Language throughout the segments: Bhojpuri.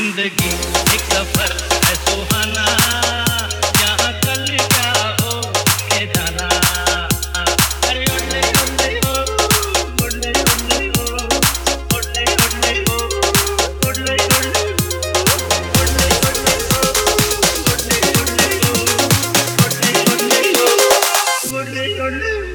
जिंदगी एक सफर है सुहाना, यहाँ कल क्या हो के जाना। अरे ओले ओले ओ, ओले ओले ओ, ओले ओले ओ, ओले ओले ओ, ओले ओले ओ, ओले ओले ओ, ओले ओले ओ।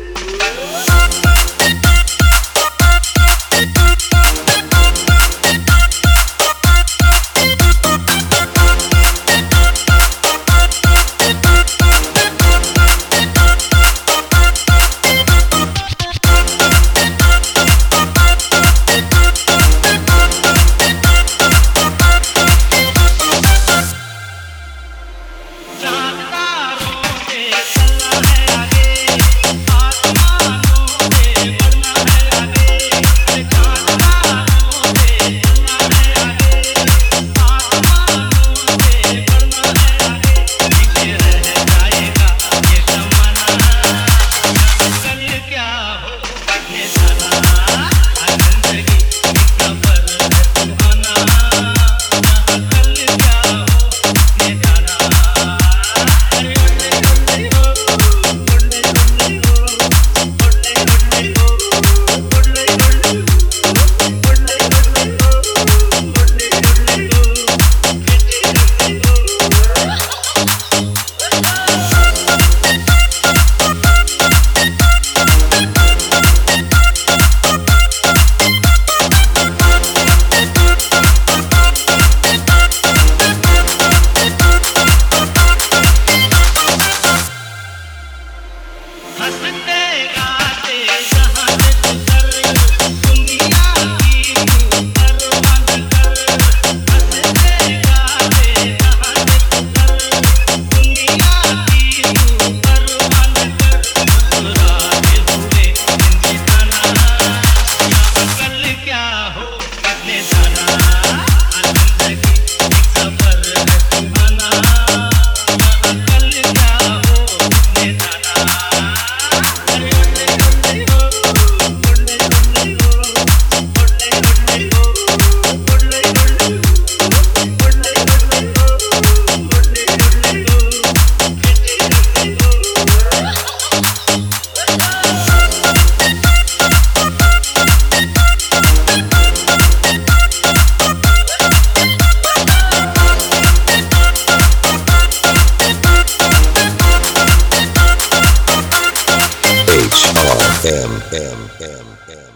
HRM.